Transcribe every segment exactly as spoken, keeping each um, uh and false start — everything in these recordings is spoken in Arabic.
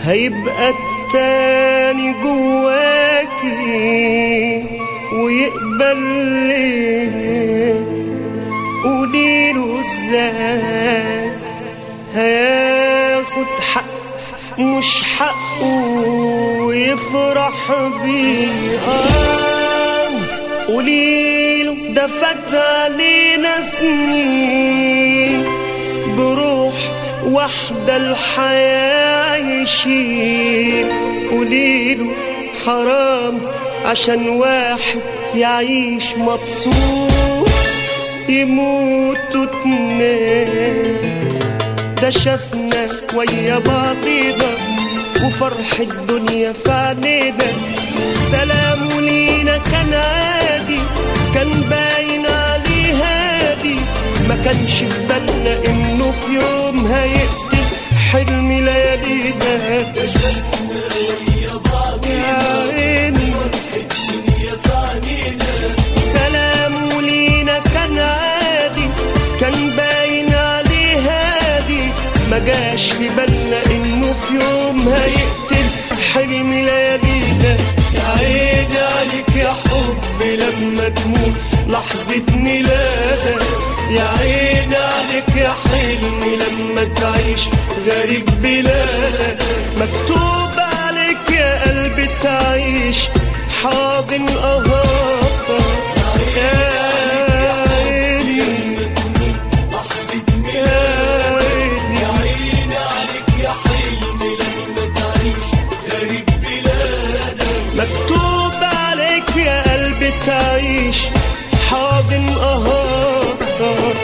هيبقى التاني جواكي ويقبل ليه؟ قوليله ازاي هياخد حق مش حقه ويفرح بيه؟ آه قوليله ده فات علينا سنين بروح واحدة الحياة يشيل. قوليله حرام عشان واحد يعيش مبسوط يموت اتنين. ده شافنا ويا بعضينا وفرح الدنيا في عينينا. سلامه لينا كان عادي كان باين عليه هادي، ما كانش في بالنا انه في يوم هيقتل حلم ليالينا. ده شافنا ويا بعضينا وفرح الدنيا في عينينا. سلامه لينا كان عادي كان باين عليه هادي، ما جاش في بالنا انه في يوم هيقتل حلم ليالينا. يا عيني عليك يا حب لما تموت لحظة ميلادك، يا عيني عليك يا حلم لما تعيش غريب بلادك. مكتوب عليك يا قلبي تعيش حاضن أهاتك. يا عيني لحظة ميلادك، يا عيني عليك يا حلم لما تعيش غريب بلادك. مكتوب عليك يا قلبي تعيش حاضن أهاتك.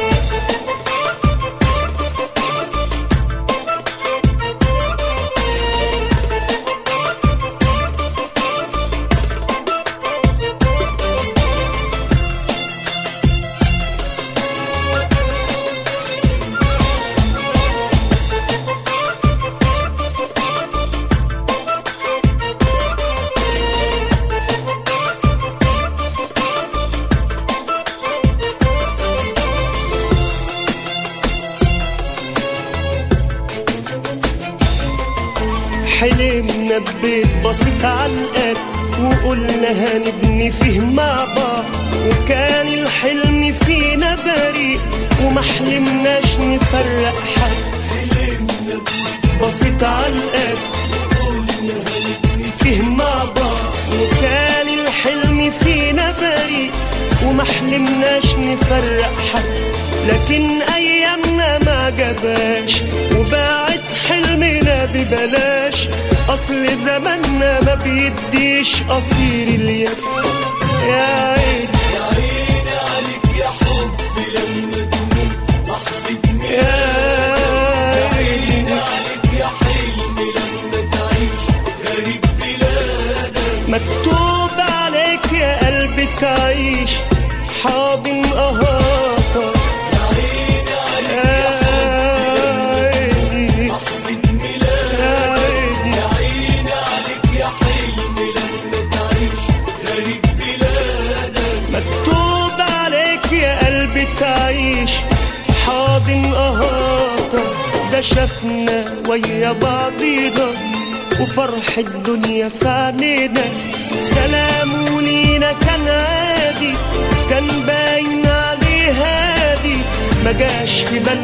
حلمنا ببيت بسيط عالقد وقلنا هنبني فيه مع بعض، وكان الحلم فينا بريء وما حلمناش نفرق حد. حلمنا ببيت بسيط عالقد وقلنا هنبني فيه مع بعض، وكان الحلم فينا بريء وما حلمناش نفرق حد. لكن ايامنا ما جاباش وباعت حلمنا ببلاش، اصل زماننا ما بيديش قصير اليد. يا عيني يا عيني عليك يا حب لما تموت لحظة ميلادك، يا عيني عليك يا حلم لما تعيش غريب بلادك. مكتوب عليك يا قلبي تعيش حاضن أهاتك. تعيش حاضن أهاتك. ده شافنا ويا بعضينا وفرح الدنيا في عينينا. سلامه لينا كان عادي كان باين عليه هادي، ما جاش في بالنا